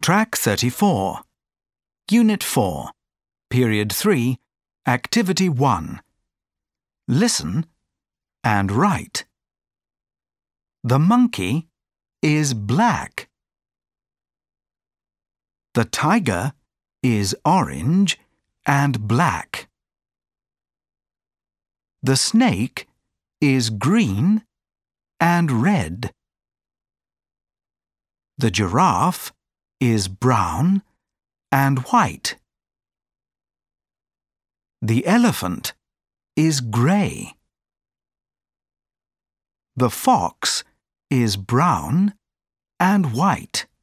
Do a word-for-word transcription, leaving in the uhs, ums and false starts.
Track thirty-four. Unit four. Period three. Activity one. Listen and write. The monkey is black. The tiger is orange and black. The snake is green and red. The giraffe is brown and white. The elephant is grey. The fox is brown and white.